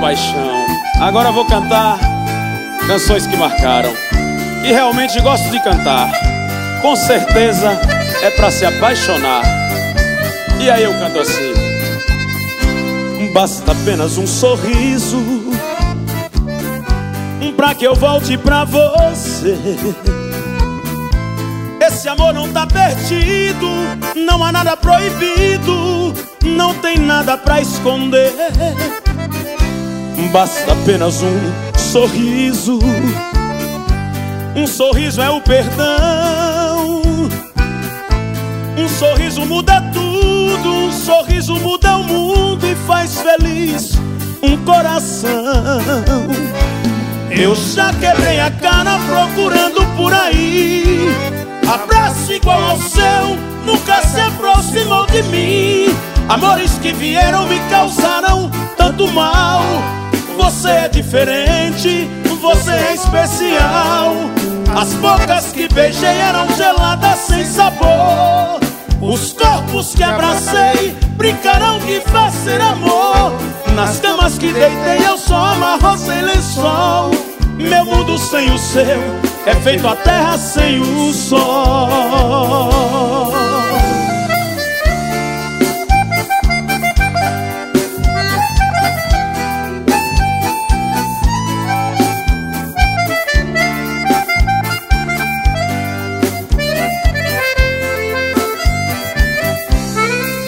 paixão. Agora vou cantar canções que marcaram. E realmente gosto de cantar. Com certeza é pra se apaixonar. E aí eu canto assim: basta apenas um sorriso pra que eu volte pra você. Esse amor não tá perdido, não há nada proibido, não tem nada pra esconder. Basta apenas um sorriso. Um sorriso é o perdão. Um sorriso muda tudo. Um sorriso muda o mundo e faz feliz um coração. Eu já quebrei a cara procurando por aí abraço igual ao seu, nunca se aproximou de mim. Amores que vieram me causaram tanto mal. Você é diferente, você é especial. As bocas que beijei eram geladas sem sabor. Os corpos que abracei brincaram de fazer amor. Nas camas que deitei eu só amarro sem lençol. Meu mundo sem o seu é feito a terra sem o sol.